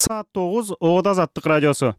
Saat 9 Оодо Азаттык радиосу.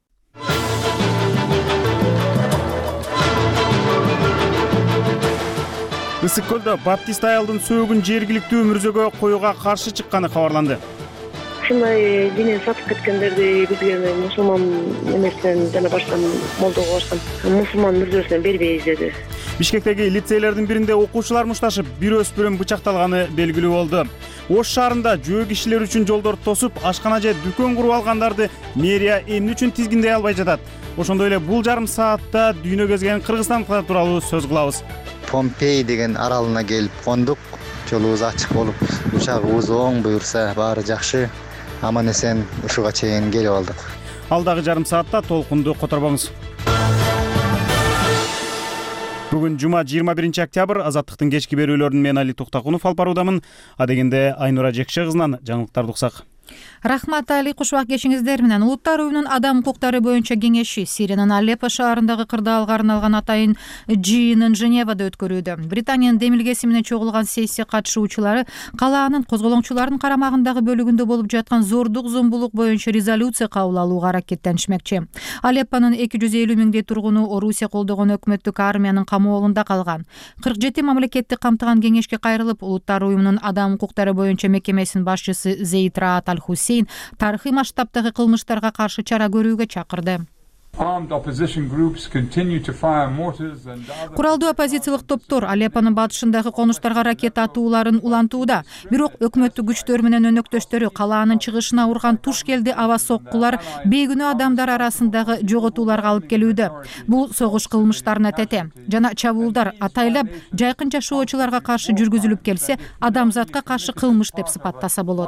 Ысык көлдө баптист аялдын сөөгүн жергиликтүү мүрзөгө коюуга каршы чыкканы кабарланды. Ушундай динин сатып кеткендерди бизге мусулман эмесинен жана башка молдого барсам мусулман мүрзөсүнөн бербейбиз деди. Бишкектеги лицейлердин биринде окуучулар мушташып, бир өспүрүм бычакталганы белгилүү болду. Ош шаарында жөө кишилер үчүн жолдорду тосуп, ашкана же дүкөн куруп алгандарды мэрия эмне үчүн тизгиндей албай жатат? Ошондой эле бул жарым саатта дүйнө кезген Кыргызстан тууралуу сөз кылабыз. Помпей деген аралына келип кондук. Жолубуз ачык болуп, учагыбыз оң буюрса баары жакшы. Аман эсен ушуга чейин келип алдык. Алдагы жарым саатта толкунду которбоңуз. Бүгүн жума 21 октябрь. Азаттыктын кечки берүүлөрүн мен Али Туктакунов алып баруудамын. Адегенде Айнура Жекше кызынан жаңылыктарды уксак. Рахмат Али, кушубак кешиңиздер менен. Улуттар уюмунун адам укуктары боюнча кеңеши Сириянын Алеппо шаарындагы кырдаалга арналган атайын жыйынын Женевада өткөрүүдө. Британиянын демилгеси менен чогулган сессия катышуучулары калаанын козголоңчулардын карамагындагы бөлүгүндө болуп жаткан зордук зомбулук боюнча резолюция кабыл алууга аракеттенишмекчи. Алеппонун 250 миңдей тургуну Орусия колдогон өкмөттүк армиянын камоолунда калган. 47 мамлекетти камтыган кеңешке кайрылып, Улуттар уюмунун адам укуктары боюнча мекемесинин башчысы Зейд Раат Аль-Хусейн тарыхый масштабтагы кылмыштарга каршы чара көрүүгө чакырды. Куралдуу оппозициялык топтор Алеппонун батышындагы конуштарга ракета атууларын улантууда. Бирок өкмөттүк күчтөр менен өнөктөштөрү калаанын чыгышына урган туш келди аба соккулар бейгүнөө адамдар арасындагы жоготууларга алып келүүдө. Бул согуш кылмыштарына тете жана чабуулдар атайлап жайкын жашоочуларга каршы жүргүзүлүп келсе, адамзатка каршы кылмыш деп сыпаттаса болот.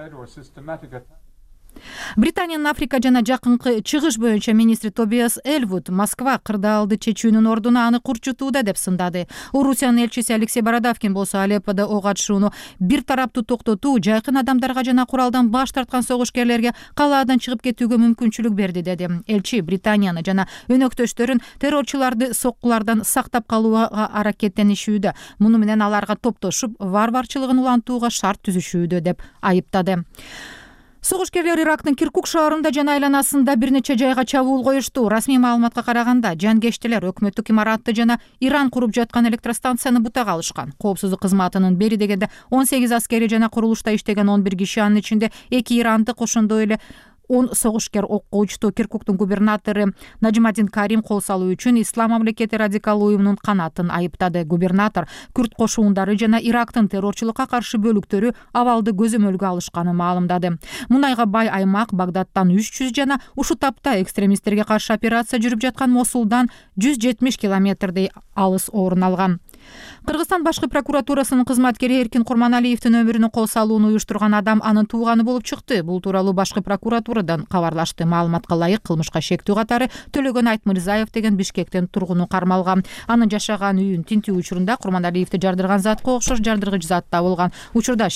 Британиянын Африка жана жакынкы чыгыш боюнча министри Тобиас Эльвуд Москва кырдаалды чечүүнүн ордуна аны курчутууда деп сындады. Орусиянын элчиси Алексей Бородавкин болсо Алеппода ок атышууну бир тараптуу токтотуу жайкын адамдарга жана куралдан баш тарткан согушкерлерге калаадан чыгып кетүүгө мүмкүнчүлүк берди деди. Элчи Британияны жана өнөктөштөрүн террорчуларды соккулардан сактап калууга аракеттенишүүдө. Муну менен аларга топтошуп варварчылыгын улантууга шарт түзүшүүдө деп айыптады. Согушкерлер Ирактын Киркук шаарында жана айланасында бир нече жайга чабуул коюшту. Расмий маалыматка караганда, жангештилер өкмөттүк имаратты жана Иран куруп жаткан электростанцияны бутак алышкан. Коопсуздук кызматынын бери дегенде 18 аскери жана курулушта иштеген 11 киши, анын ичинде 2 ирандык, ошондой эле 10 согушкер окко учту. Киркуктун губернатору Наджмадин Карим кол салуу үчүн Ислам мамлекети радикал уюмунун канатын айыптады. Губернатор Күрд кошуундары жана Ирактын террорчулукка каршы бөлүктөрү абалды көзөмөлгө алышканын маалымдады. Мунайга бай аймак Багдадтан 300 жана ушу тапта экстремисттерге каршы операция жүрүп жаткан Мосулдан 170 километрдей алыс орун алган. Кыргызстан башкы прокуратурасынын кызматкери Эркин Курманалиевдин өмүрүнө кол салууну уюштурган адам анын тууганы болуп чыкты. Бул тууралуу башкы прокуратурадан кабарлашты. Маалыматка ылайык, кылмышка шектүү катары Төлөгөн Айтмырзаев деген Бишкектен тургуну кармалган. Анын жашаган үйүн тинтүү учурунда Курманалиевди жардырган затка окшош жардыргыч зат табылган. Учурда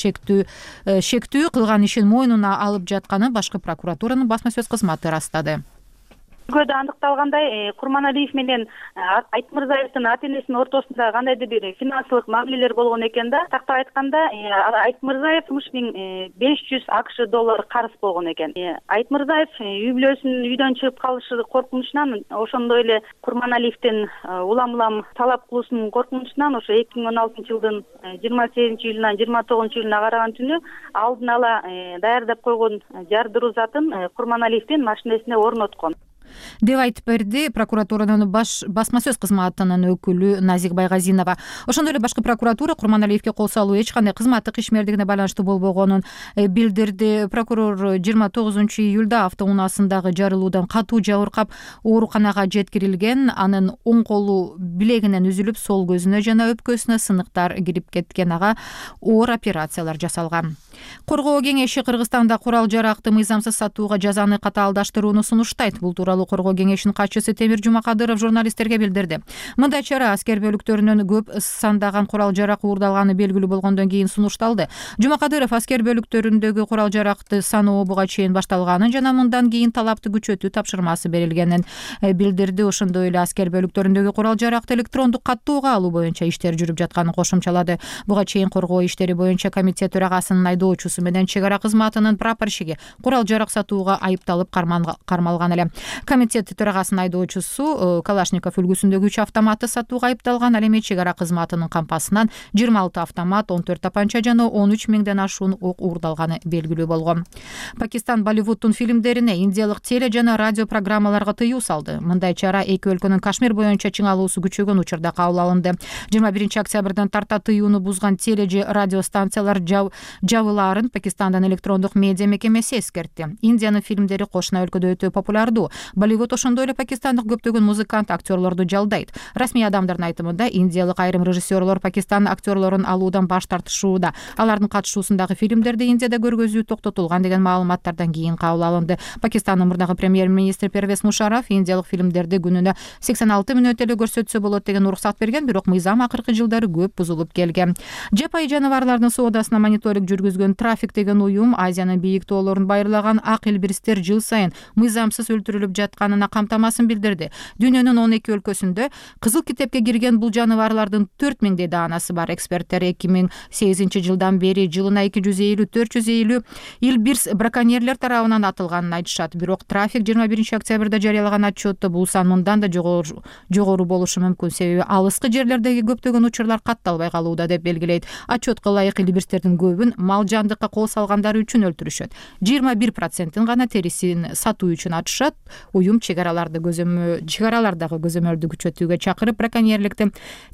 шектүү кылган ишин мойнуна алып жатканы башкы прокуратуранын басма сөз кызматы ырастады. Көдө андыкталгандай, Курманалиев менен Айтмырзаевдин ата-энесинин ортосунда кандайдыр бир финансылык мамилелер болгон экен да. Тактап айтканда, Айтмырзаев 3500 АКШ доллар карыз болгон экен. Айтмырзаев үй бүлөсүнүн үйдөн чыгып калышы коркунучунан, ошондой эле Курманалиевдин улам талап кылуусунун коркунучунан ошо 2016-жылдын 28-июлунан 29-июлуна караган түнү алдын ала даярдап койгон жардыруу затын Курманалиевдин машинесине орноткон деп айтып берди прокуратуранын басма сөз кызматынын өкүлү Назик Байгазинова. Ошондой эле башкы прокуратура Курманалиевге кол салуу эч кандай кызматтык ишмердигине байланыштуу болбогонун билдирди. Прокурор 29-июлда автоунаасындагы жарылуудан катуу жабыркап ооруканага жеткирилген. Анын оң колу билегинен үзүлүп, сол көзүнө жана өпкөсүнө сыныктар кирип кеткен. Ага оор операциялар жасалган. Коргоо кеңеши Кыргызстанда курал жаракты мыйзамсыз сатууга жазаны катаалдаштырууну сунуштайт. Бул тууралуу коргоо кеңешинин катчысы Темир Жумакадыров журналисттерге билдирди. Мындай чара аскер бөлүктөрүнөн көп сандаган курал жарак уурдалганы белгилүү болгондон кийин сунушталды. Жумакадыров аскер бөлүктөрүндөгү курал жаракты саноо буга чейин башталганын жана мындан кийин талапты күчөтүү тапшырмасы берилгенин билдирди. Ошондой эле аскер бөлүктөрүндөгү курал жаракты электрондук каттоого алуу боюнча иштер жүрүп жатканын кошумчалады. Буга чейин коргоо иштери боюнча комитет төрагасынын айдоочусу менен чек ара кызматынын прапорщиги курал жарак сатууга айыпталып кармалган эле. Комитет төрагасынын айдоочусу Калашников үлгүсүндөгү 3 автоматты сатууга айыпталган. Ал эми чек ара кызматынын кампасынан 26 автомат, 14 тапанча жана 13 миңден ашуун ок уурдалганы белгилүү болгон. Пакистан Болливудтун фильмдерине индиялык теле жана радио программаларга тыюу салды. Мындай чара эки өлкөнүн Кашмир боюнча чыңалуусу күчөгөн учурда кабыл алынды. 21 октябрдан тарта тыюуну бузган теле же радио станциялар жабылаарын Пакистандын электрондук медиа мекемеси эскертти. Индиянын фильмдери кошуна өлкөдө өтө популярдуу. Болливуд ошондой эле пакистандык көптөгөн музыкант, актерлорду жалдайт. Расмий адамдардын айтымында индиялык айрым режиссерлор Пакистан актерлорун алуудан баш тартышууда. Алардын катышуусундагы фильмдерди Индияда көргөзүү токтотулган деген маалыматтардан кийин кабыл алынды. Пакистандын мурдагы премьер-министри Первез Мушараф индиялык фильмдерди күнүнө 86 мүнөт эле көрсөтсө болот деген уруксат берген, бирок мыйзам акыркы жылдары көп бузулуп келген. Жапайы жаныбарлардын соодасына мониторинг жүргүзгөн Трафик деген уюм Азиянын бийик тоолорун байырлаган ак илбирстер жыл сайын мыйзамсыз өлтүрүлүп жатканына камтамасын билдирди. Дүйнөнүн 12 өлкөсүндө кызыл китепке кирген бул жаныбарлардын 4000 даанасы бар. Эксперттер 2008 жылдан бери жылына 250-450 илбирс браконьерлер тарабынан атылганын айтышат. Бирок Трафик 21 октябрда жарыялаган отчетто бул сан мындан да жогору болушу мүмкүн, себеби алыскы жерлердеги көптөгөн учурлар катталбай калууда деп белгилейт. Отчетко ылайык илбирстердин көбүн мал жандыкка кол салгандары үчүн өлтүрүшөт. 21% гана терисин сатуу үчүн атышат. Уюм чек аралардагы көзөмөлдү күчөтүүгө чакырып, браконьерликти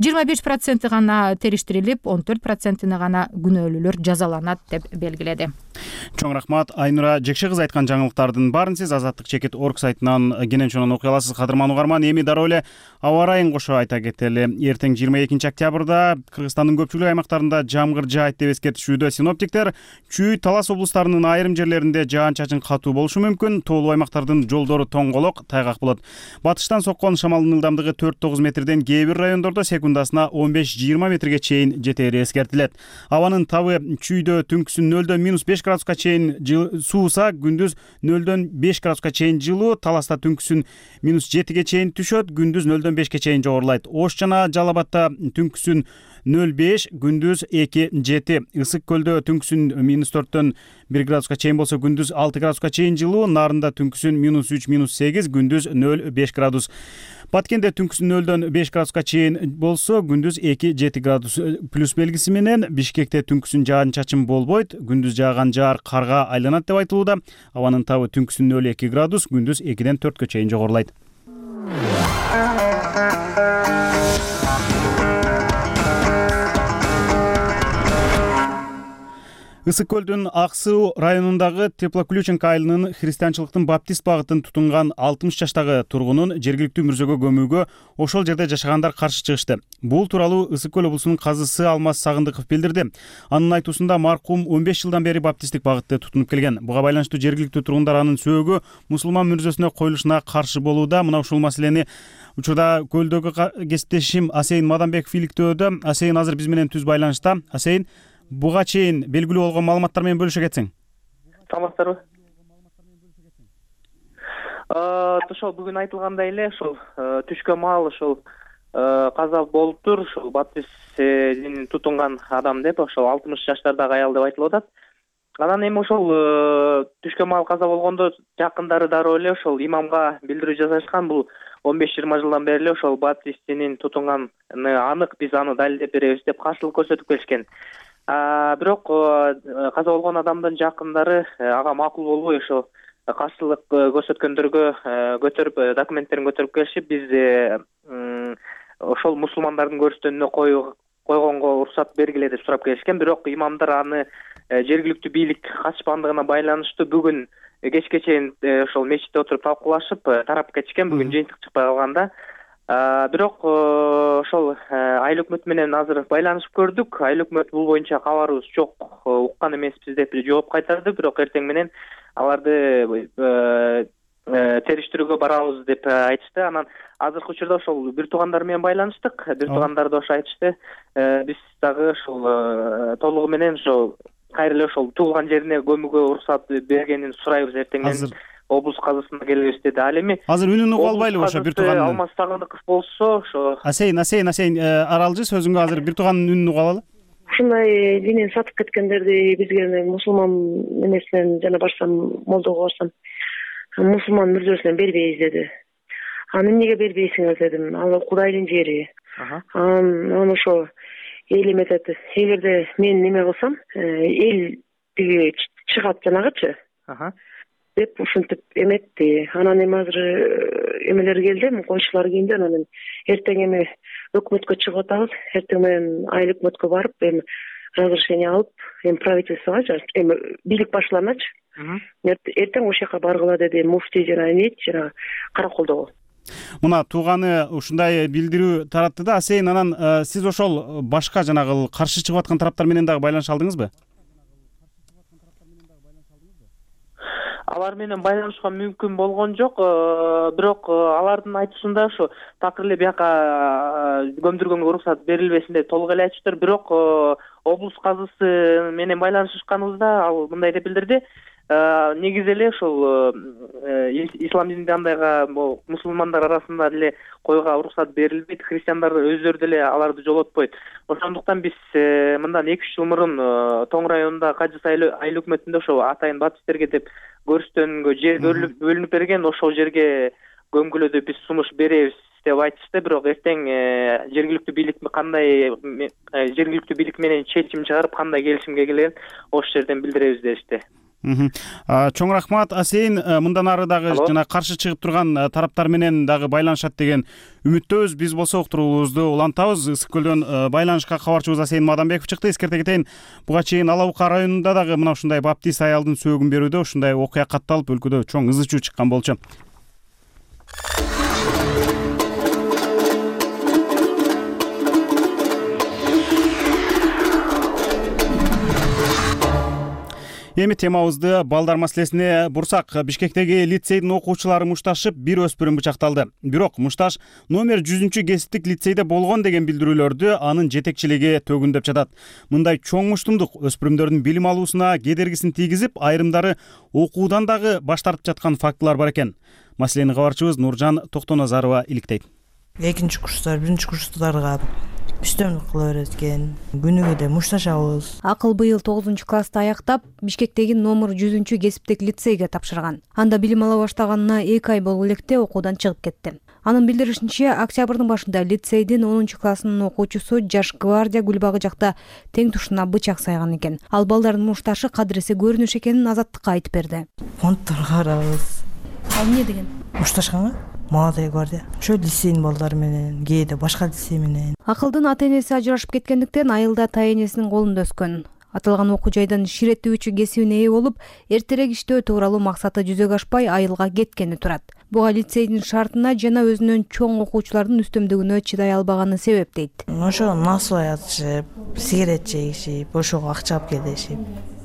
25% гана териштирилип, 14% гана күнөөлүүлөр жазаланат деп белгиледи. Чоң рахмат. Айнура Жекше кызы айткан жаңылыктардын баарын сиз Азаттык-Чекит.org сайтынан кенен чонун окуй аласыз. Кадырман угарман, эми дароо эле аба ырайын кошо айта кетели. Эртең 22 октябрда Кыргызстандын көпчүлүк аймактарында жамгыр жаайт деп эскертишүүдө синоптиктер. Чүй, Талас облустарынын айрым жерлеринде жаан-чачын катуу болушу мүмкүн. Тоолуу аймактардын жолдору тоңголок, тайгак болот. Батыштан соккон шамалдын ылдамдыгы 4-9 метрден кээ бир райондордо секундасына 15-20 метрге чейин жетери эскертилет. Абанын табы чүйдө түнкүсүн 0-5 градуска чейин сууса, күндүз 0-5 градуска чейин жылуу, Таласта түнкүсүн -7ге чейин түшөт, күндүз 0-5ке чейин жогорулайт. Ош жана Жалал Абадта түнкүсүн 0-5, күндүз 2-7. Ысык көлдө түнкүсүн -4-төн 1 градуска чейин болсо, күндүз 6 градуска чейин жылуу, Нарында түнкүсүн -3-8, күндүз 0-5 градус. Баткенде түнкүсүн 0-5 градуска чейин болсо, күндүз 2-7 градус плюс белгиси менен. Бишкекте түнкүсүн жаан-чачын болбойт, күндүз жааган жаар карга айланат деп айтылууда. Абанын табы түнкүсүн 0-2 градус, күндүз 2-4 чейин жогорулайт. Ысык көлдүн Ак Суу районундагы Теплоключенко айылынын христианчылыктын баптист багытын тутунган 60 жаштагы тургунун жергиликтүү мүрзөгө көмүүгө ошол жерде жашагандар каршы чыгышты. Бул тууралуу Ысык көл облусунун казысы Алмаз Сагындыков билдирди. Анын айтуусунда маркум 15 жылдан бери баптисттик багытты тутунуп келген. Буга байланыштуу жергиликтүү тургундар анын сөөгү мусулман мүрзөсүнө коюлушуна каршы болууда. Мына ушул маселени учурда көлдөгү кесиптешим Асейин Мадамбеков иликтөөдө. Асейин азыр биз менен түз байланышта. Асейин, буга чейин белгилүү болгон маалыматтар менен бөлүшө кетсең. Саламатсыздарбы? Ошол бүгүн айтылгандай эле, ошол түшкө маал ошол каза болуптур. Ошол баптист динин тутунган адам деп, ошол 60 жаштардагы аял деп айтылып атат. Анан эми ошол түшкө маал каза болгондо жакындары дароо эле ошол имамга билдирүү жасашкан. Бул 15-20 жылдан бери эле ошол баптист динин тутунганы анык, биз аны далилдеп беребиз деп каршылык көрсөтүп келишкен. Бирок каза болгон адамдын жакындары ага макул болбой ошо каршылык көрсөткөндөргө көтөрүп документтерин көтөрүп келишип, биз ошол мусулмандардын көрүстөнүнө койгонго уруксат бергиле деп сурап келишкен. Бирок имамдар аны жергиликтүү бийлик катышпагандыгына байланыштуу бүгүн кечке чейин ошол мечитте отуруп талкуулашып тарап кетишкен. Бүгүн жыйынтык чыкпай калганда. Бирок ошол айыл өкмөтү менен азыр байланышып көрдүк. Айыл өкмөт бул боюнча кабарыбыз жок, уккан эмеспиз деп жооп кайтарды. Бирок эртең менен аларды териштирүүгө барабыз деп айтышты. Анан азыркы учурда ошол бир туугандар менен байланыштык. Бир туугандар да ошо айтышты. Биз дагы ошол толугу менен ошо кайра эле ошол туулган жерине көмүүгө уруксат бергенин сурайбыз. Эртең менен облус казысына келебиз деди. Ал эми азыр үнүн угуп албайлыбы ошо бир туугандын? Алмаз Сагындыков болсо ошо Асейин аралжы сөзүңгө азыр бир туугандын үнүн угуп алалы. ушундай динин сатып кеткендерди бизге мусулман эмесинен жана барсам молдого барсам мусулман мүрзөсүнөн бербейбиз деди. Аны эмнеге бербейсиңер дедим. Ал Кудайдын жери. Анан ошо эл эметет. Эгерде мен неме кылсам, эл тиги чыгат жанагычы. Деп ушинтип эметти. Анан эми азыр эмелер келди, коңшулар келди. Анан эртең эми өкмөткө чыгып атабыз. Эртең менен айыл өкмөткө барып, эми разрешение алып, эми правительствого, эми бийлик башчыларыначы. Эртең ошол жака баргыла деди муфтий жана эмет жана Караколдогу. Мына тууганы ушундай билдирүү таратты да. Асейин, анан сиз ошол башка жанагы каршы чыгып аткан тараптар менен дагы байланыша алдыңызбы? Алар менен байланышка мүмкүн болгон жок, бирок алардын айтышында ушу такыр эле бияка көмдүргөнгө уруксат берилбесин деп толук эле айтыштыр. Бирок облус казысы менен байланышканыбызда ал мындай деп билдирди. Негизи эле ушул ислам дининде андайга мусулмандар арасында деле койго уруксат берилбейт, христиандар өздөрү деле аларды жолотпойт. Ошондуктан биз мындан 2-3 жыл мурун Тоң районунда Кажыс айыл өкмөтүндө ошо атайын баптисттерге деп көрүстөнгө жер бөлүнүп берген, ошол жерге көмгүлөдө биз сунуш беребиз деп айтышты. Бирок эртең жергиликтүү бийлик менен чечим чыгарып кандай келишимге келген ошол жерден билдиребиз дешти. Чоң рахмат. Асейин, мындан ары дагы жана каршы чыгып турган тараптар менен дагы байланышат деген үмүттөбүз. Биз болсо уктуруубузду улантабыз. Ысык көлдөн байланышка кабарчыбыз Асейин Мадамбеков чыкты. Эскерте кетейин, буга чейин Ала Бука районунда дагы мына ушундай баптист аялдын сөөгүн берүүдө ушундай окуя катталып өлкөдө чоң ызы чуу чыккан болчу. Эми темабызды балдар маселесине бурсак. Бишкектеги лицейдин окуучулары мушташып, бир өспүрүм бычакталды. Бирок мушташ номер 100 кесиптик лицейде болгон деген билдирүүлөрдү анын жетекчилиги төгүндөп жатат. Мындай чоң муштумдук өспүрүмдөрдүн билим алуусуна кедергисин тийгизип, айрымдары окуудан дагы баш тартып жаткан фактылар бар экен. Маселени кабарчыбыз Нуржан Токтоназарова иликтейт. Экинчи курстар, биринчи курстарга үстөмдүк кыла берет экен. Күнүгө да мушташабыз. Акыл быйыл 9-класста аяктап, Бишкектеги номер 100 кесиптик лицейге тапшырган. Анда билим ала баштаганына 2 ай болуп электе окуудан чыгып кетти. Анын билдиришинче, октябрдын башында лицейдин 10-классынын окуучусу Жаш гвардия Гүлбагы жакта тең тушуна бычак сайган экен. Ал балдардын мушташы кадириси көрүнүш экенин Азаттыкка айтып берди. Фондторго карабыз. Ал эмне деген? Мушташканга Молодая гвардия. Ошо лицейдин балдары менен, кээде башка лицей менен. Акылдын ата-энеси ажырашып кеткендиктен айылда ата-энесинин колунда өскөн. Аталган окуу жайдан ширеттүүчү кесибине ээ болуп, эртерээк иштөө тууралуу максаты жүзөгө ашпай айылга кеткени турат. Буга лицейдин шартына жана өзүнөн чоң окуучулардын үстөмдүгүнө чыдай албаганы себеп дейт. Ошо насыбай атышып, сигарет чегишип, ошого акча алып келишип.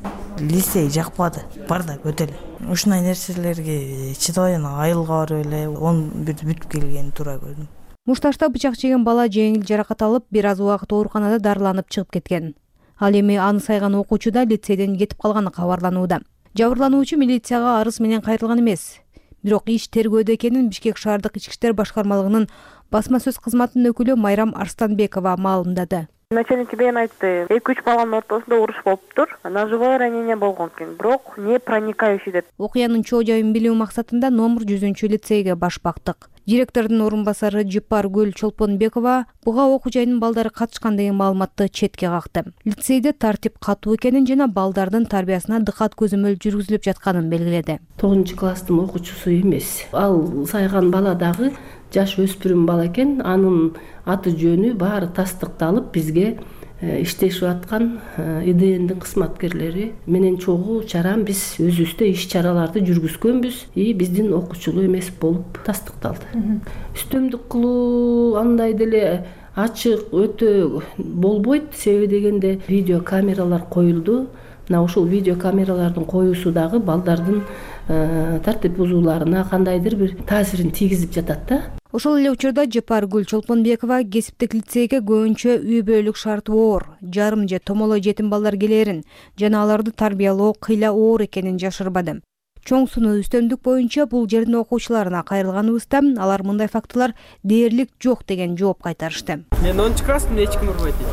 Лицей жакпады. Бар да көтөлө. Ушундай нерселерге чыдабай айылга барып эле 11 бүтүп келгени туура көрдүм. Мушташта бычак жеген бала жеңил жаракат алып, бир аз убакыт ооруканада дарыланып чыгып кеткен. Ал эми аны сайган окуучу да лицейден кетип калганы кабарланууда. Жабырлануучу милицияга арыз менен кайрылган эмес. Бирок иш тергөөдө экенин Бишкек шаардык ички иштер башкармалыгынын басма сөз кызматынын өкүлү Майрам Арстанбекова маалымдады. Начальник бен айтты, 2-3 баланын ортосунда уруш болуптур. Ножевое ранение болгон экен, бирок не проникающий деп. Окуянын чоо жайын билүү максатында номер 100 лицейге баш бактык. Директордун орун басары Жыпаргүл Чолпонбекова буга окуу жайынын балдары катышкан деген маалыматты четке какты. Лицейде тартип катуу экенин жана балдардын тарбиясына дыкат көзөмөл жүргүзүлүп жатканын белгиледи. 9-класстын окуучусу эмес. Ал сайган бала дагы жаш өспүрүм бала экен. Анын аты жөнү баары тастыкталып бизге иштешип аткан ИДНдин кызматкерлери менен чогуу чарам биз өзүбүздө иш чараларды жүргүзгөнбүз. Биздин окуучулуу эмес болуп тастыкталды. Үстөмдүк кылуу андай деле ачык өтө болбойт. Себеби дегенде видео камералар коюлду. Мына ошол видео камералардын коюусу дагы балдардын тартип бузууларына кандайдыр бир таасирин тийгизип жатат да. Ошол эле учурда Жыпаргүл Чолпонбекова кесиптик лицейге көбүнчө үй бүлөлүк шарты оор, жарым же томоло жетим балдар келерин жана аларды тарбиялоо кыйла оор экенин жашырбады. Чоң сунуу үстөмдүк боюнча бул жердин окуучуларына кайрылганыбызда алар мындай фактылар дээрлик жок деген жооп кайтарышты. Мен 10-класс, эч ким урбайт.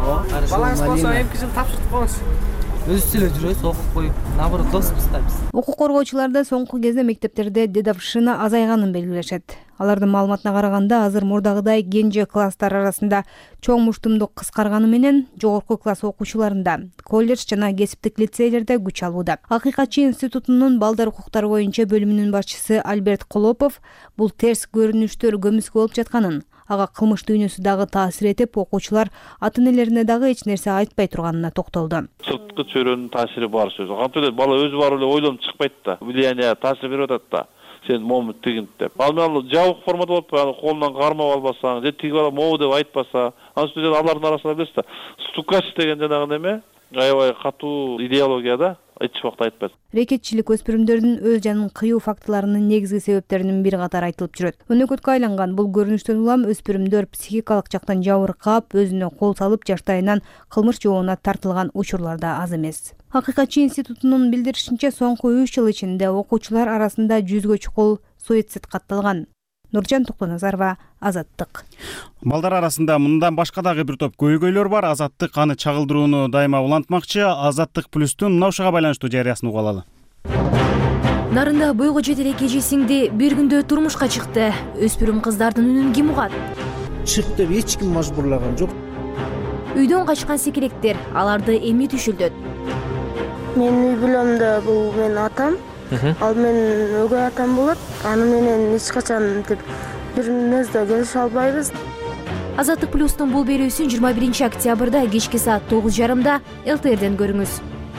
Балаңыз болсо эмки жыл тапшырып коюңуз. Өзүбүз эле жүрөбүз, окуп коюп, наоборот досубуз да биз. Укук коргоочулар да соңку кезде мектептерде дедовщина азайганын белгилешет. Алардын маалыматына караганда азыр мурдагыдай кенже класстар арасында чоң муштумдук кыскарганы менен жогорку класс окуучуларында, колледж жана кесиптик лицейлерде күч алууда. Акыйкатчы институтунун балдар укуктары боюнча бөлүмүнүн башчысы Альберт Колопов бул терс көрүнүштөр көмүскө болуп жатканын, ага кылмыш дүйнөсү дагы таасир этип, окуучулар ата-энелерине дагы эч нерсе айтпай турганына токтолду. Сырткы чөйрөнүн таасири бар сөз. Кантип эле бала өзү барып эле ойлонуп чыкпайт да. Влияние таасир берип атат да. Сен момут тигинт деп. Ал менен жабык формада болуп, аны колунан кармап албасаң, же тиги бала могу деп айтпаса, анын алардын арасында билесиз да. Стукач деген жанагы неме, аябай катуу идеологияда эч убакта айтпайт. Рекетчилик өспүрүмдөрдүн өз жанын кыюу фактыларынын негизги себептеринин бир катары айтылып жүрөт. Өнөкөткө айланган бул көрүнүштөн улам өспүрүмдөр психикалык жактан жабыркап, өзүнө кол салып, жаштайынан кылмыш жообуна тартылган учурлар да аз эмес. Акыйкатчы институтунун билдиришинче, соңку 3 жыл ичинде окуучулар арасында 100гө чукул суицид катталган. Нуржан Токтоназарова, Азаттык. Балдар арасында мындан башка дагы бир топ көйгөйлөр бар. Азаттык аны чагылдырууну дайыма улантмакчы. Азаттык плюстун мына ушуга байланыштуу жарыясын угуп алалы. Нарында бойго жете элек эже сиңди бир күндө турмушка чыкты. Өспүрүм кыздардын үнүн ким угат? Чык деп эч ким мажбурлаган жок. Үйдөн качкан секелектер аларды эми түшүлдөт. Мен үй бүлөмдө бул менин атам. Ал менин өгөй атам болот. Аны менен эч качан бир нерсе келише албайбыз. Азаттык плюстун бул берүүсүн 21 октябрда кечки саат 9:30 ЛТРден көрүңүз.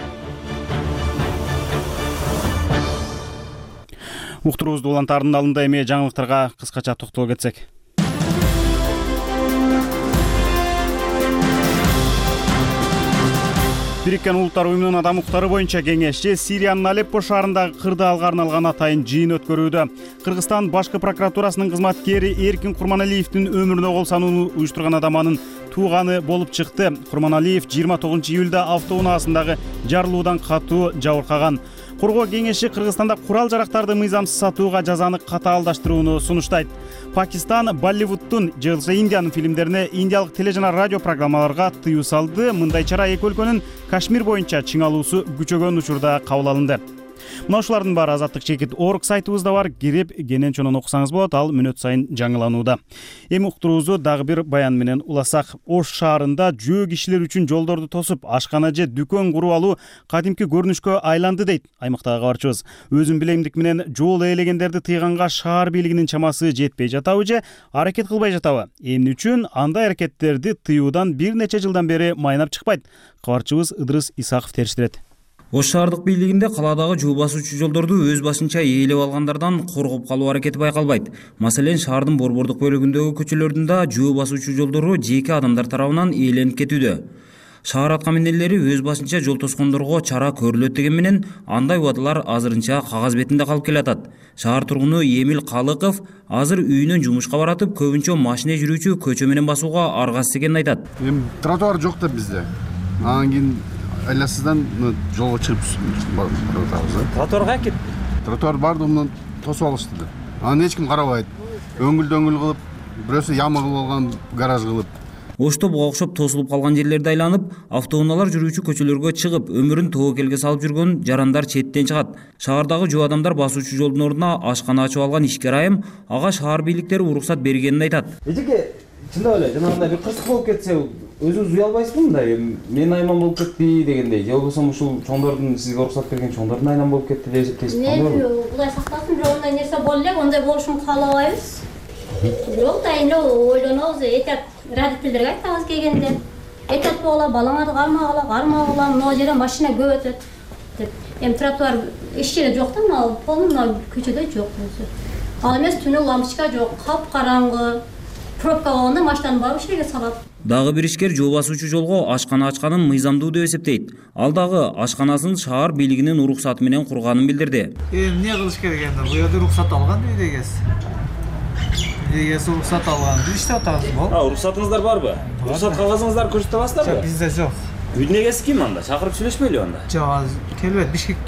Уктуруубузду улантардын алдында эми жаңылыктарга кыскача токтоло кетсек. Бириккен Улуттар уюмунун адам укуктары боюнча кеңеши Сириянын Алеппо шаарындагы кырдаалга арналган атайын жыйын өткөрүүдө. Кыргызстан башкы прокуратурасынын кызматкери Эркин Курманалиевдин өмүрүнө кол салууну уюштурган адаманын тууганы болуп чыкты. Курманалиев 29 июлда автоунаасындагы жарылуудан катуу жабыркаган. Коргоо кеңеши Кыргызстанда курал жарактарды мыйзамсыз сатууга жазаны катаалдаштырууну сунуштайт. Пакистан Болливудтун же Индиянын фильмдерине, индиялык теле жана радио программаларга тыюу салды. Мындай чара эки өлкөнүн Кашмир боюнча чыңалуусу күчөгөн учурда кабыл алынды. Мына ушулардын баары Азаттык чекит орг сайтыбызда бар. Кирип кенен чонон окусаңыз болот. Ал мүнөт сайын жаңыланууда. Эми уктуруубузду дагы бир баян менен уласак. Ош шаарында жөө кишилер үчүн жолдорду тосуп, ашкана же дүкөн куруп алуу кадимки көрүнүшкө айланды дейт аймактагы кабарчыбыз. Өзүн билемдик менен жол ээлегендерди тыйганга шаар бийлигинин чамасы жетпей жатабы же аракет кылбай жатабы? Эмне үчүн андай аракеттерди тыюудан бир нече жылдан бери майнап чыкпайт? Кабарчыбыз Ыдырыс Исаков териштирет. Ош шаардык бийлигинде каладагы жөө басуучу жолдорду өз башынча ээлеп алгандардан коргоп калуу аракети байкалбайт. Маселен, шаардын борбордук бөлүгүндөгү көчөлөрдүн да жөө басуучу жолдору жеке адамдар тарабынан ээленип кетүүдө. Шаар аткаминерлери өз башынча жол тоскондорго чара көрүлөт деген менен андай убадалар азырынча кагаз бетинде калып келатат. Шаар тургуну Эмил Калыков азыр үйүнөн жумушка баратып, көбүнчө машина жүрүүчү көчө менен басууга аргасыз экенин айтат. Тротуар жок да бизде. Анан кийин айласыздан жолго чыгып баратабыз. Тротуарга кет. Тротуар бардыгынан тосуп алышты да. Анан эч ким карабайт. Өңүл-дөңүл кылып, бирөөсү яма кылып алган, гараж кылып. Ошто буга окшоп тосулуп калган жерлерди айланып, автоунаалар жүрүүчү көчөлөргө чыгып, өмүрүн тобокелге салып жүргөн жарандар четтен чыгат. Шаардагы жөө адамдар басуучу жолдун ордуна ашкана ачып алган ишкер айым ага шаар бийликтери уруксат бергенин айтат. Эжеке, чындап эле жанагындай бир кырсык болуп кетсе, өзүңүз уя албайсызбы мындай? Мен айман болуп кетти дегендей, же болбосо ушул чоңдордун сизге уруксат берген чоңдордун айман болуп кетти деп эсептейсизби? Кудай сактасын, ондай нерсе боло элек, ондай болушун каалабайбыз. Бирок да эле ойлонобуз, этеп родительдерге айтабыз келгенде. Этеп болгула, балаңарды кармагыла, мына жерде машина көп өтөт деп. Эми тротуар эч жерде жок да, мына полный көчөдө жок өзү. Ал эмес түнү лампочка жок, капкараңгы. Пробка болгондо машинаны барып ишерге салат. Дагы бир ишкер жөө басуучу жолго ашкана ачканын мыйзамдуу деп эсептейт. Ал дагы ашканасын шаар бийлигинин уруксаты менен курганын билдирди. Эмне кылыш керек энди? Бу жерде уруксат алган дейдегес. Эгес уруксат алган. Биз иштеп атабызбы? Уруксатыңыздар барбы? Уруксат кагазыңыздарды көрсөтүп атасыздарбы? Жок, бизде жок. Үйдүн эгеси ким анда? Чакырып сүйлөшпөйлү анда? Жок, келбейт Бишкекте.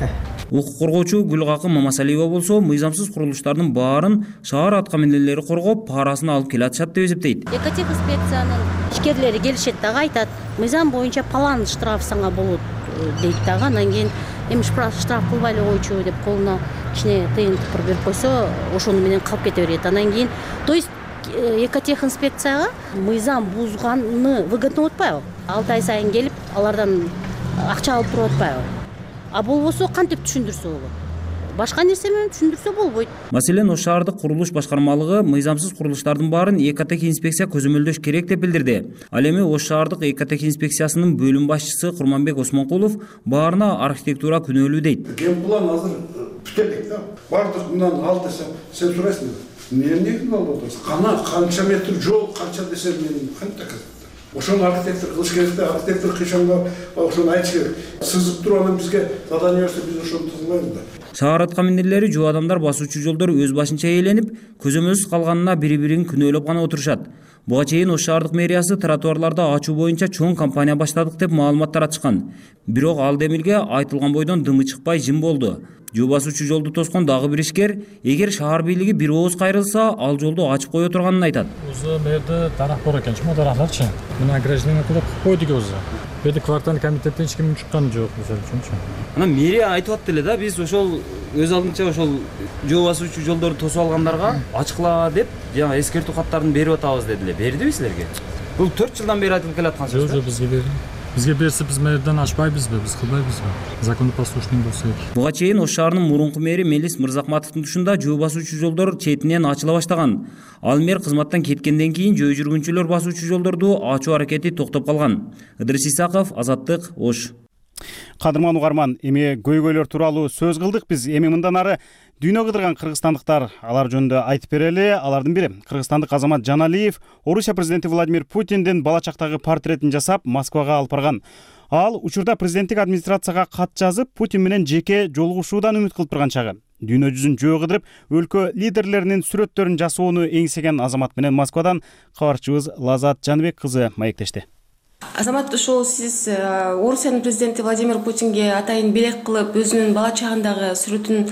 Укук коргоочу Гүлгакы Мамасалиева болсо мыйзамсыз курулуштардын баарын шаар аткаминерлери коргоп, парасын алып келатышат деп эсептейт. Экотехинспекциянын ишкерлери келишет дагы айтат, мыйзам боюнча палан штраф саңа болот дейт дагы. Анан кийин эми штраф кылбай эле койчу деп колуна кичине тыйын тыпыр берип койсо, ошону менен калып кете берет. Анан кийин, то есть экотехинспекцияга мыйзам бузганы выгодно болуп атпайбы? 6 ай сайын келип, алардан акча алып туруп атпайбы? А болбосо кантип түшүндүрсө болот? Башка нерсе менен түшүндүрсө болбойт. Маселен, Ош шаардык курулуш башкармалыгы мыйзамсыз курулуштардын баарын экотехинспекция көзөмөлдөш керек деп билдирди. Ал эми Ош шаардык экотехинспекциясынын бөлүм башчысы Курманбек Осмонкулов баарына архитектура күнөөлүү дейт. Генплан азыр бүтелек да. Бардык мындан ал десем, сен сурайсың. Эмне болуп атат? Канча метр жол, канча десем мен кантип казат. Ошону архитектор кылыш керек да, архитектор кышанга ошону айтыш керек. Сызып туруп анан бизге задание берсе биз ошону тызмайбыз да. Шаар аткаминерлери жөө адамдар басуучу жолдор өз башынча ээленип, көзөмөлсүз калганына бири-бирин күнөөлөп гана отурушат. Буга чейин Ош шаардык мэриясы тротуарларды ачуу боюнча чоң кампания баштадык деп маалымат таратышкан. Бирок ал демилге айтылган бойдон дымы чыкпай жим болду. Жөө басуучу жолду тоскон дагы бир ишкер, эгер шаар бийлиги бир ооз кайрылса, ал жолду ачып кое турганын айтат. Өзү мэрде тарап бар экен, чыма тараптарчы. Мына ограждение кылып койдук өзү. Беди квартал комитеттен эч ким чыккан жок, мисалы үчүнчү. Анан мэрия айтып атты эле да, биз ошол өз алдынча ошол жөө басуучу жолдорду тосуп алгандарга ачкыла деп, жана эскертүү каттарын берип атабыз дедиле. Бердиби силерге? Бул 4 жылдан бери айтылып келаткан сөз. Жок, бизге берди. Бизге берсе биз мэрден ачпайбызбы, биз кылбайбызбы? Законопослушный болсок. Буга чейин Ош шаарынын мурунку мэри Мелис Мырзахматовдун тушунда жөө басуучу жолдор четинен ачыла баштаган. Ал мэр кызматтан кеткенден кийин жөө жүргүнчүлөр басуучу жолдорду ачуу аракети токтоп калган. Ыдырыс Исаков, Азаттык, Ош. Кадырман угарман, эми көйгөйлөр тууралуу сөз кылдык биз. Эми мындан ары дүйнө кыдырган кыргызстандыктар алар жөнүндө айтып берели. Алардын бири кыргызстандык Азамат Жаналиев Орусия президенти Владимир Путиндин бала чактагы портретин жасап Москвага алып барган. Ал учурда президенттик администрацияга кат жазып, Путин менен жеке жолугушуудан үмүт кылып турган чагы. Дүйнө жүзүн жөө кыдырып, өлкө лидерлеринин сүрөттөрүн жасоону эңсеген Азамат менен Москвадан кабарчыбыз Лазат Жаныбек кызы маектешти. Азамат, ошол сиз Орусиянын президенти Владимир Путинге атайын белек кылып, өзүнүн бала чагындагы сүрөтүн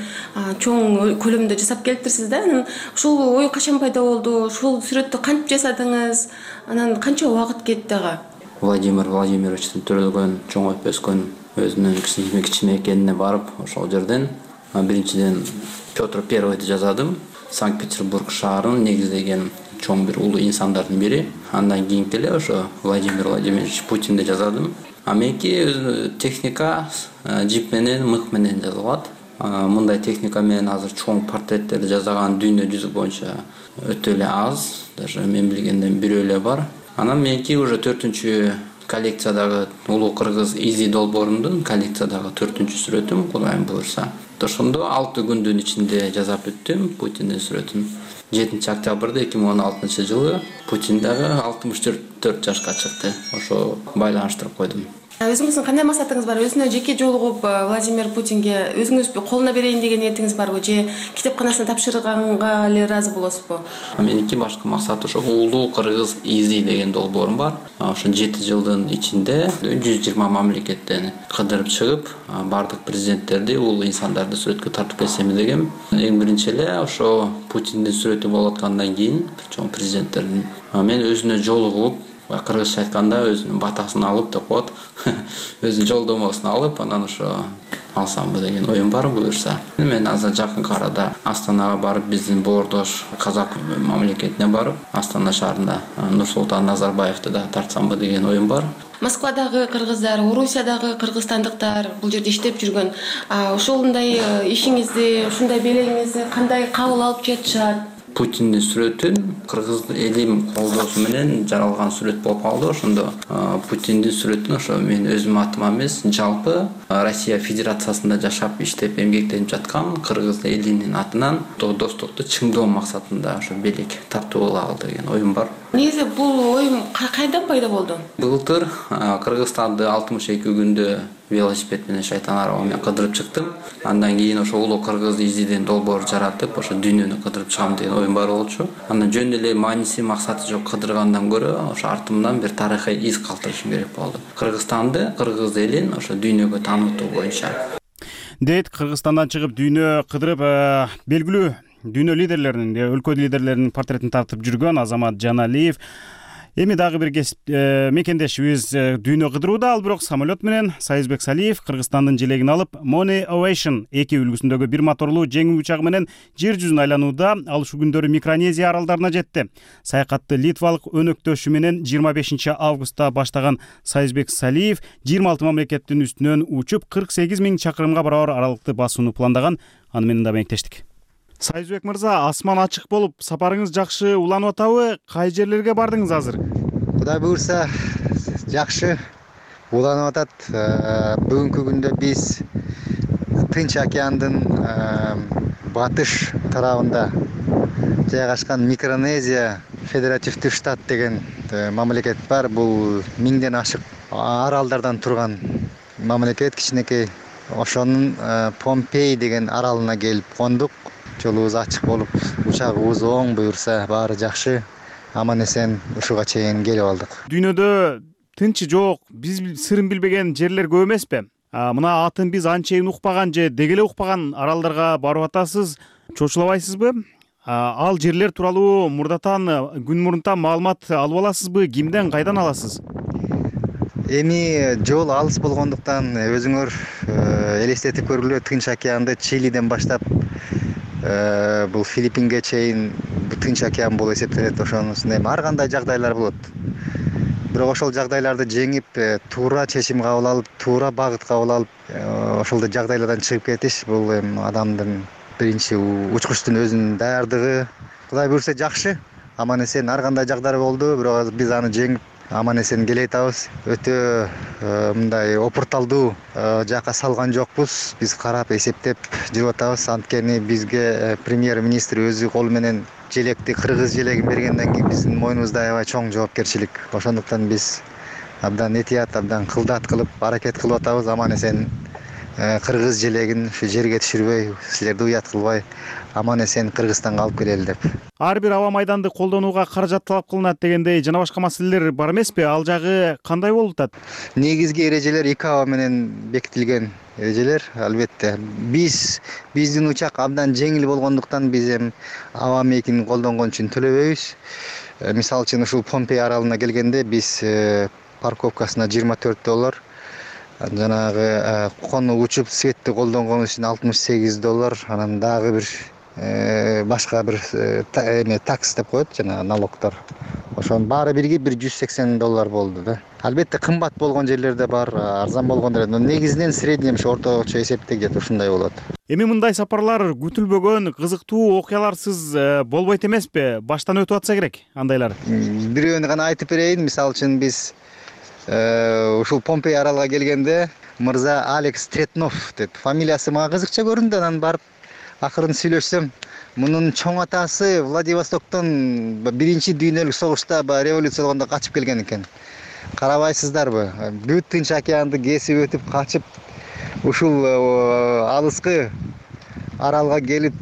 чоң көлөмдө жасап келиптирсиз да. Анан ушул ой качан пайда болду? Ушул сүрөттү кантип жасадыңыз? Анан канча убакыт кетти ага? Владимир Владимировичтин төрөлгөн, чоңоюп өскөн өзүнүн кичине экенине барып, ошол жерден биринчиден Петр Первойду жазадым. Санкт-Петербург шаарын негиздеген чоң бир улуу инсандардын бири. Андан кийин эле ошо Владимир Владимирович Путинди жазадым. Меники техника жип менен, мык менен жазылат. Мындай техника менен азыр чоң портреттерди жасаган дүйнө жүзү боюнча өтө эле аз, даже мен билгенден бирөө эле бар. Анан меники уже 4-чү коллекциядагы улуу кыргыз изи долбоорундун коллекциядагы 4-чү сүрөтүм, Кудайым буйрса. Ошондо 6 күндүн ичинде жасап өттүм Путиндин сүрөтүн. 7 октябрда 2016 жылы Путин дагы 64 жашка чыкты. Ошо байланыштырып койдум. Өзүңүздүн кандай максатыңыз бар? Өзүнө жеке жолугуп Владимир Путинге өзүңүз колуна берейин деген ниетиңиз барбы? Же китепканасына тапшырганга эле ыраазы болосузбу? Меники башкы максат ошо улуу кыргыз изи деген долбоорум бар. Ошо 7 жылдын ичинде 120 мамлекеттен кыдырып чыгып, бардык президенттерди, улуу инсандарды сүрөткө тартып келсем дегем. Эң биринчи эле ошо Путиндин сүрөтү болуп аткандан кийин чоң президенттердин мен өзүнө жолугуп, кыргызча айтканда өзүнүн батасын алып деп коет. Өзүнүн жолдомосун алып, анан ошо алсамбы деген оюм бар буюрса. Мен азыр жакынкы арада Астанага барып, биздин боордош казак мамлекетине барып, Астана шаарында Нурсултан Назарбаевди да тартсамбы деген оюм бар. Москвадагы кыргыздар, Орусиядагы кыргызстандыктар бул жерде иштеп жүргөн. Ошондой ишиңизди, ушундай белегиңизди кандай кабыл алып жатышат? Путиндин сүрөтүн кыргыз элим колдоосу менен жаралган сүрөт болуп калды. Ошондо Путиндин сүрөтүн ошо мен өзүм атыма эмес, жалпы Россия Федерациясында жашап, иштеп, эмгектенип жаткан кыргыз элинин атынан достукту чыңдоо максатында ошо белек тартып алалы деген оюм бар. Негизи бул оюм кайдан пайда болду? Былтыр Кыргызстанды 62 күндө велосипед менен шайтан араба менен кыдырып чыктым. Андан кийин ошо улуу кыргыз изиден долбоор жаратып, ошо дүйнөнү кыдырып чыгам деген оюм бар болчу. Андан жөн эле мааниси, максаты жок кыдыргандан көрө ошо артымдан бир тарыхый из калтырышым керек болду. Кыргызстанды, кыргыз элин ошо дүйнөгө таанытуу боюнча. дейт Кыргызстандан чыгып дүйнө кыдырып белгилүү дүйнө лидерлеринин, өлкө лидерлеринин портретин тартып жүргөн Азамат Жаналиев. Эми дагы бир мекендешибиз дүйнө кыдырууда, ал бирок самолет менен. Сайызбек Салиев Кыргызстандын желегин алып Money Ocean 2 үлгүсүндөгү бир моторлуу жеңил учагы менен жер жүзүн айланууда. Ал ушул күндөрү Микронезия аралдарына жетти. Саякатты литвалык өнөктөшү менен 25 августта баштаган Сайызбек Салиев 26 мамлекеттин үстүнөн учуп 48 000 чакырымга барабар аралыкты басууну пландаган. Аны менен да мектештик. Сайызбек мырза, асман ачык болуп, сапарыңыз жакшы уланып атабы? Кай жерлерге бардыңыз азыр? Кудай буйрса, жакшы уланып атат. Бүгүнкү күндө биз Тынч океандын батыш тарабында жайгашкан Микронезия федеративдүү штат деген мамлекет бар. Бул 1000ден ашык аралдардан турган мамлекет, кичинекей. Ошонун Помпей деген аралына келип кондук. Жолубуз ачык болуп, учагыбыз оң буйрса, баары жакшы. Аман эсен ушуга чейин келип алдык. Дүйнөдө тынчы жок, биз сырын билбеген жерлер көп эмеспи? Мына атын биз анчейин укпаган же деги эле укпаган аралдарга барып атасыз, чочулабайсызбы? Ал жерлер тууралуу күн мурунтан маалымат алып аласызбы? Кимден, кайдан аласыз? Эми жол алыс болгондуктан өзүңөр элестетип көргүлө, Тынч океанды Чилиден баштап бул Филиппинге чейин Тынч океан болуп эсептелет. Ошонусунда эми ар кандай жагдайлар болот. Бирок ошол жагдайларды жеңип, туура чечим кабыл алып, туура багыт кабыл алып, ошол жагдайлардан чыгып кетиш бул эми адамдын биринчи учкучтун өзүнүн даярдыгы. Кудай буйрса жакшы, аман эсен ар кандай жагдар болду, бирок биз аны жеңип аман эсен келе атабыз. Өтө мындай опурталдуу жакка салган жокпуз. Биз карап эсептеп жүрүп атабыз. Анткени бизге премьер-министр өзү колу менен желекти, кыргыз желегин бергенден кийин биздин мойнубузда аябай чоң жоопкерчилик. Ошондуктан биз абдан этият, абдан кылдат кылып аракет кылып атабыз. Аман эсен кыргыз желегин ушу жерге түшүрбөй, силерди уят кылбай, аман эсен Кыргызстанга алып келели деп. Ар бир аба майданды колдонууга каражат талап кылынат дегендей жана башка маселелер бар эмеспи? Ал жагы кандай болуп атат? Негизги эрежелер ИКАО менен бекитилген эрежелер, албетте. Биздин учак абдан жеңил болгондуктан биз эми аба мейкин колдонгон үчүн төлөбөйбүз. Мисалы үчүн ушул Помпей аралына келгенде биз парковкасына $24, жанагы кону учуп светти колдонгон үчүн $68, анан дагы бир башка бир такс деп коет, жана налогдор. Ошонун баары бирге $180 болду да. Албетте кымбат болгон жерлерде бар, арзан болгон жерлерде, но негизинен средний орточо эсепте где-то ушундай болот. Эми мындай сапарлар күтүлбөгөн, кызыктуу окуяларсыз болбойт эмеспи? Баштан өтүп атса керек андайлар. Бирөөнү гана айтып берейин. Мисалы үчүн биз ушул Помпей аралга келгенде мырза Алекс Третнов деп фамилиясы мага кызыкча көрүндү. Анан барып акырын сүйлөшсөм, мунун чоң атасы Владивостоктон биринчи дүйнөлүк согушта революция болгондо качып келген экен. Карабайсыздарбы? Бүт Тынч океанды кесип өтүп качып ушул алыскы аралга келип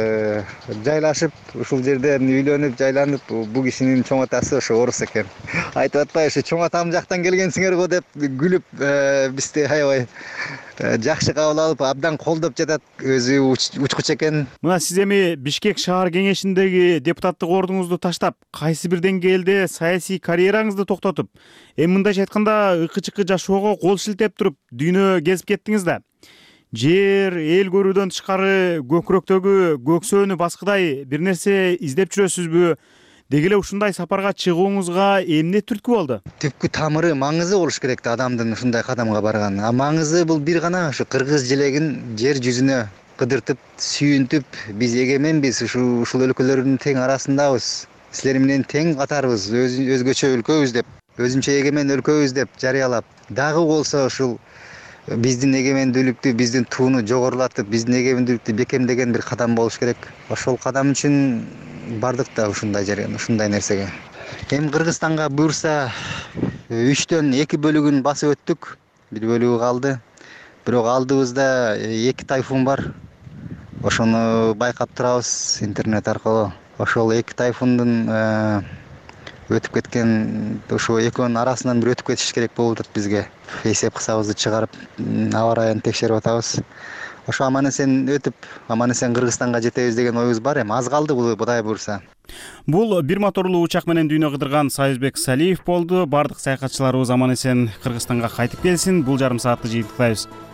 жайлашып, ушул жерден үйлөнүп, жайланып, бул кишинин чоң атасы ошо орус экен. Айтып атпайбы, ушу чоң атам жактан келгенсиңер го деп күлүп, бизди аябай жакшы кабыл алып, абдан колдоп жатат. Өзү учкуч экен. Мына сиз эми Бишкек шаар кеңешиндеги депутаттык ордуңузду таштап, кайсы бир деңгээлде саясий карьераңызды токтотуп, эми мындайча айтканда ыкы-чыкы жашоого кол шилтеп туруп, дүйнө кезип кеттиңиз да. Жер, эл көрүүдөн тышкары көкүрөктөгү көксөөнү баскыдай бир нерсе издеп жүрөсүзбү? Деги эле ушундай сапарга чыгууңузга эмне түрткү болду? Түпкү тамыры, маңызы болуш керек да адамдын ушундай кадамга барганы. Маңызы бул бир гана ушу кыргыз желегин жер жүзүнө кыдыртып, сүйүнтүп, биз эгеменбиз, ушул өлкөлөрдүн тең арасындабыз. Силер менен тең катарбыз, өзгөчө өлкөбүз деп, өзүнчө эгемен өлкөбүз деп жарыялап, дагы болсо ушул биздин эгемендүүлүктү, биздин тууну жогорулатып, биздин эгемендүүлүктү бекемдеген бир кадам болуш керек. Ошол кадам үчүн бардык да ушундай жерге, ушундай нерсеге. Эми Кыргызстанга буйрса 3төн 2 бөлүгүн басып өттүк. Бир бөлүгү калды. Бирок алдыбызда 2 тайфун бар. Ошону байкап турабыз интернет аркылуу. Ошол 2 тайфундун өтүп кеткен, ошо экөөнүн арасынан бир өтүп кетиш керек болуп атат бизге. Эсеп кысабызды чыгарып, аба ырайын текшерип атабыз. ошо аман эсен өтүп аман эсен Кыргызстанга жетебиз деген оюбуз бар. Эми аз калды бул Кудай буйрса. Бул бир моторлуу учак менен дүйнө кыдырган Союзбек Салиев болду. Бардык саякатчыларыбыз аман эсен Кыргызстанга кайтып келсин. Бул жарым саатты жыйынтыктайбыз.